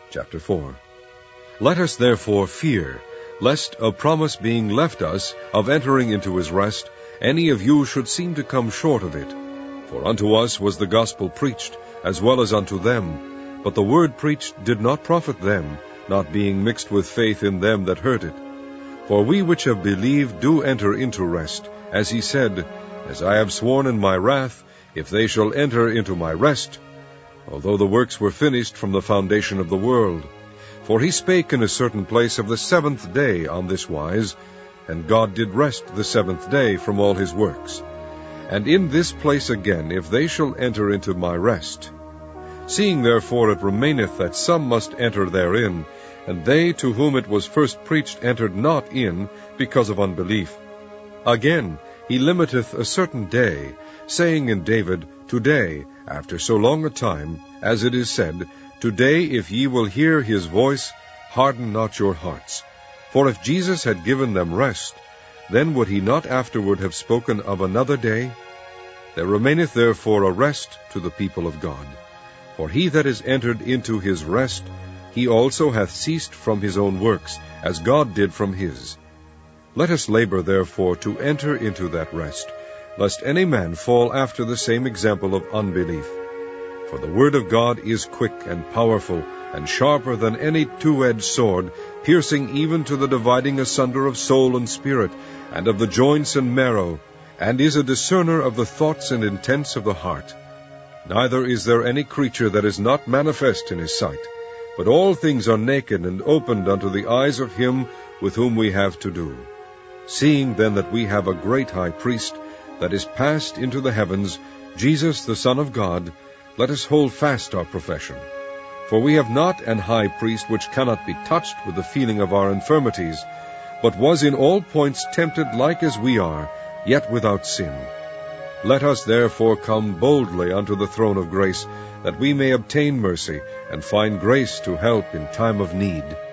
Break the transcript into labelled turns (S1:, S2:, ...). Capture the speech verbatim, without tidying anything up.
S1: Chapter four. Let us therefore fear, lest a promise being left us of entering into his rest, any of you should seem to come short of it. For unto us was the gospel preached, as well as unto them. But the word preached did not profit them, not being mixed with faith in them that heard it. For we which have believed do enter into rest, as he said, As I have sworn in my wrath, if they shall enter into my rest, although the works were finished from the foundation of the world. For he spake in a certain place of the seventh day on this wise, and God did rest the seventh day from all his works. And in this place again, if they shall enter into my rest. Seeing therefore it remaineth that some must enter therein, and they to whom it was first preached entered not in, because of unbelief. Again, he limiteth a certain day, saying in David, Today, after so long a time, as it is said, Today, if ye will hear his voice, harden not your hearts. For if Jesus had given them rest, then would he not afterward have spoken of another day? There remaineth therefore a rest to the people of God. For he that is entered into his rest, he also hath ceased from his own works, as God did from his. Let us labor therefore to enter into that rest, lest any man fall after the same example of unbelief. For the word of God is quick and powerful, and sharper than any two-edged sword, piercing even to the dividing asunder of soul and spirit, and of the joints and marrow, and is a discerner of the thoughts and intents of the heart. Neither is there any creature that is not manifest in his sight, but all things are naked and opened unto the eyes of him with whom we have to do. Seeing then that we have a great high priest, that is passed into the heavens, Jesus the Son of God, let us hold fast our profession. For we have not an high priest which cannot be touched with the feeling of our infirmities, but was in all points tempted like as we are, yet without sin. Let us therefore come boldly unto the throne of grace, that we may obtain mercy, and find grace to help in time of need.